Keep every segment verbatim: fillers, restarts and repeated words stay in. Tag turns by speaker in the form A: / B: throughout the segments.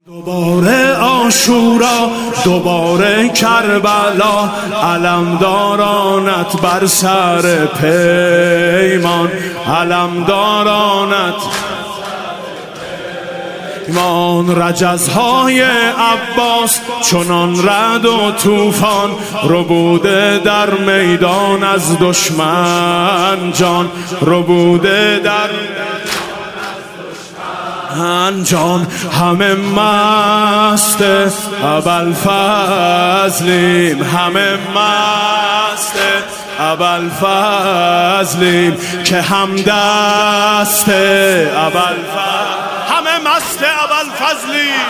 A: دوباره عاشورا، دوباره کربلا، علمدارانت بر سر پیمان، علمدارانت ایمان. رجزهای عباس چنان رد و طوفان، ربوده در میدان از دشمن جان، ربوده در جان. همه مست ابوالفضلیم، همه مست ابوالفضلیم که همدست ابوالفضل، همه مست ابوالفضلیم،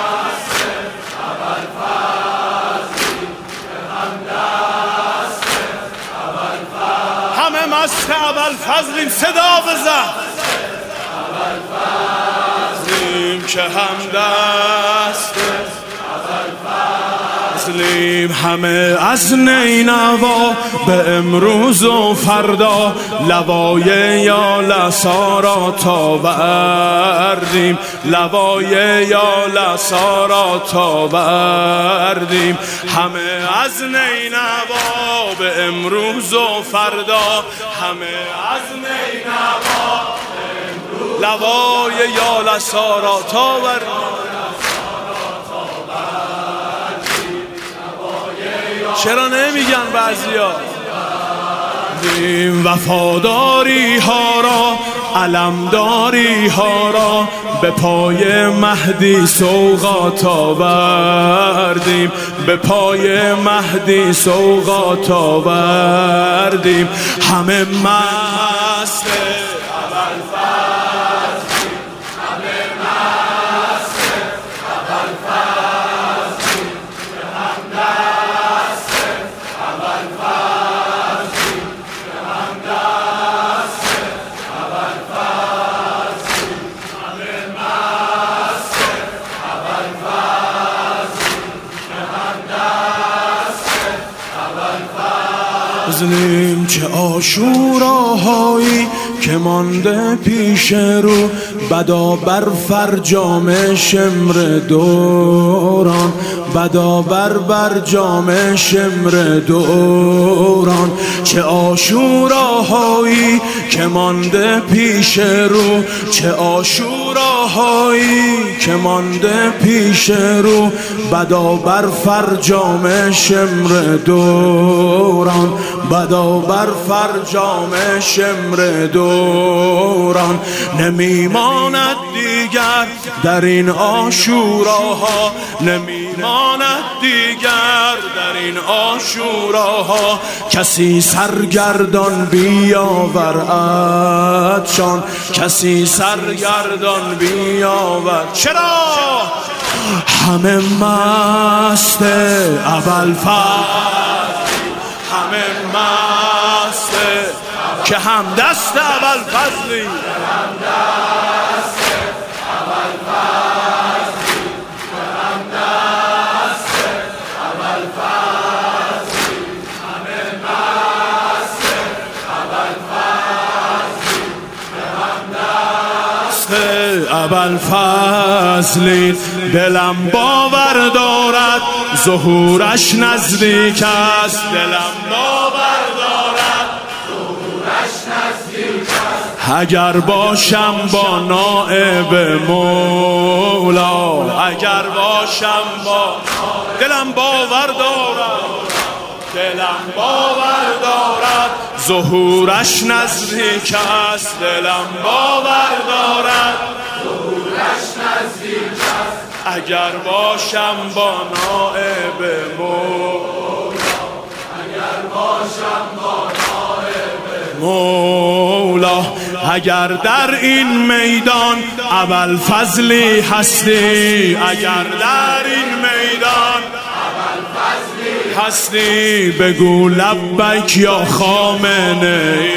A: همه مست ابوالفضلیم. صدا بزن که همدست ابوالفضلیم. همه از نینوا به امروز و فردا، لوای یالسا را تاوردیم، لوای یالسا را تاوردیم. همه از نینوا به امروز و فردا، همه از نینوا لوای یالسا را تاوردیم. چرا نمیگن بعضیا؟ وفاداری ها را، علمداری ها را به پای مهدی سوغات آوردیم، به پای مهدی سوغات آوردیم. همه مست ابوالفضلیم که عاشوراهایی که مانده پیش رو، بدا بر فرجام شمر دوران، بدا بر برجام شمر دوران. چه عاشوراهایی که مانده پیش رو، چه عاشوراهایی که مانده پیش رو، بدا بر فرجام شمر دوران، بدا بر فرجام شمر دوران. نمیماند دیگر در این عاشوراها، نمیماند دیگر در این عاشوراها کسی سرگردان بیاورد، کسی سرگردان بیاورد. چرا؟ همه مست ابوالفضل، همه مست که همدست ابوالفضلی، ابوالفضلی. دلم باور دارد ظهورش نزدیک است، دلم باور دارد ظهورش نزدیک است. اگر باشم با نائب مولا، اگر باشم با دلم باور دارد، دلم باور دارد ظهورش نزدیک است، دلم باور دارد ظهورش نزدیک است. اگر باشم با نائب مولا، اگر باشم با نائب مولا. اگر در این میدان ابوالفضلی هستی، اگر در این میدان هستی، بگو لبیک یا خامنه ای،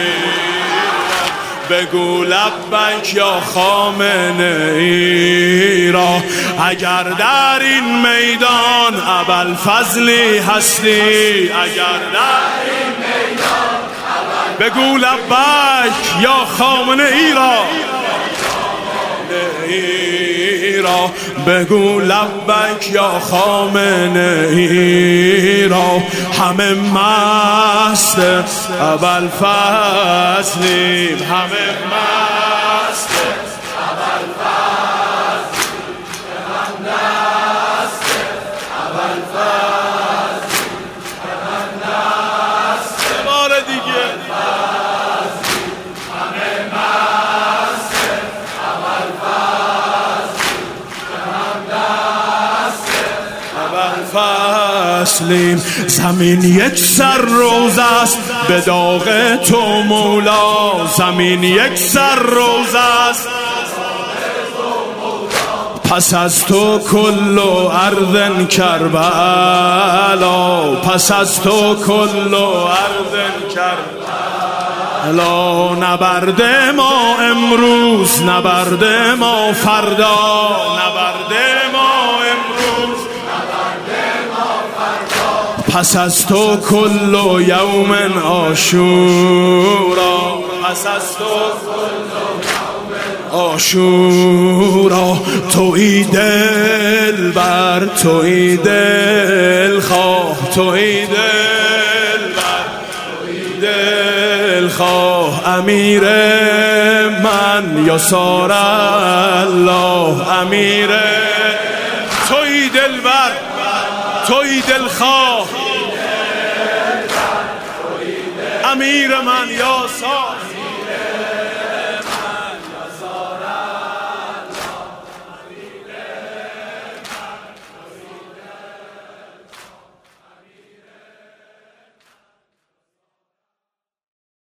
A: بگو لبیک یا خامنه ای را. اگر در این میدان ابوالفضلی هستی، اگر در این میدان بگو لبیک یا خامنه ای را، را بگو لبک یا خامنه ای را همه مست ابوالفضلیم، همه مست ابوالفضلیم، من دست ابوالفضلیم، من دست بار دیگه همه مست ابوالفضلیم. زمین یک سر روز است به داغ تو مولا، زمین یک سر روز است پس از تو کل ارض کربلا، پس از تو کل ارض کربلا. نبرد ما امروز، نبرد ما فردا، نبرد ما امروز، نبرد ما فردا. پس از تو کل یوم عاشورا، پس از تو کل عاشورا. تویی دلبر، تویی دلخواه، تویی دلبر، تویی دلخواه. امیر من یسار الله، امیر تویی دلبر، تویی دلخواه، امیر من